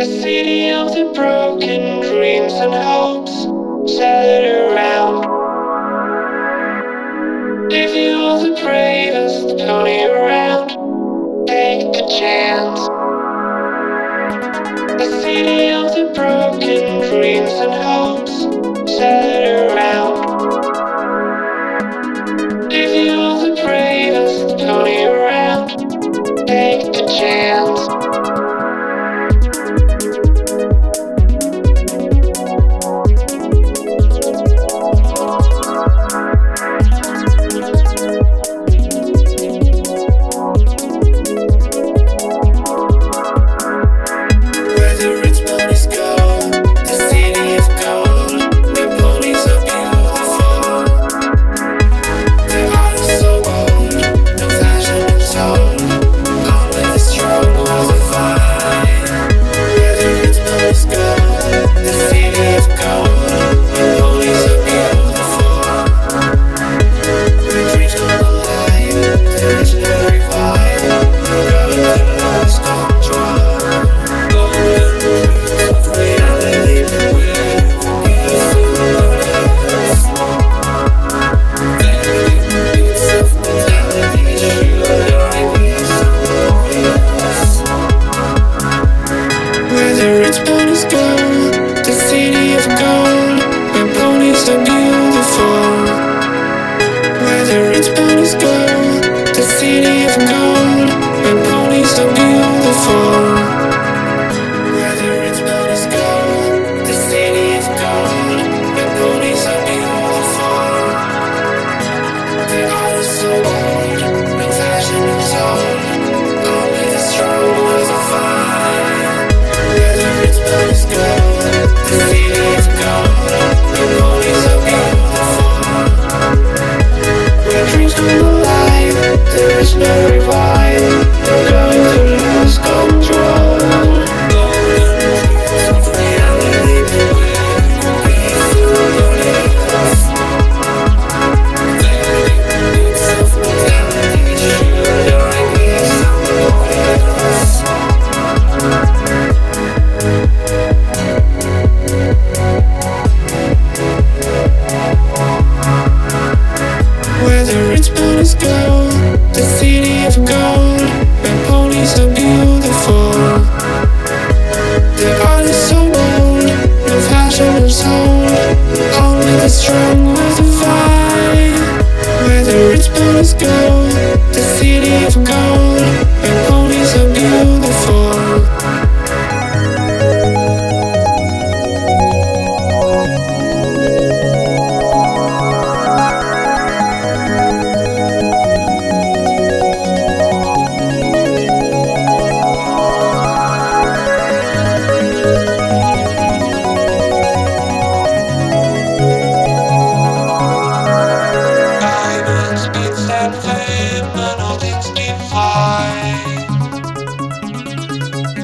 The city of the broken dreams and hopes scattered around. If you're the bravest pony around, take the chance. The city of the broken dreams and hopes scattered around. If you're the bravest pony around, take the chance.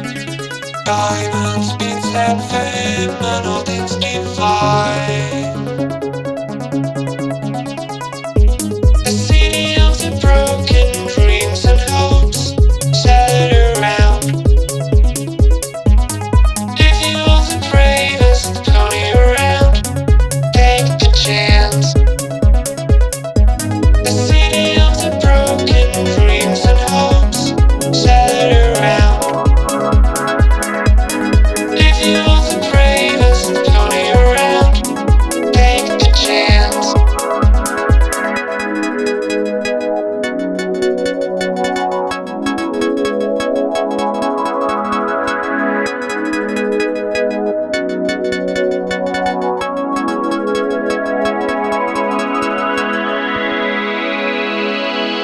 Diamonds, beats and fame, and all things divine.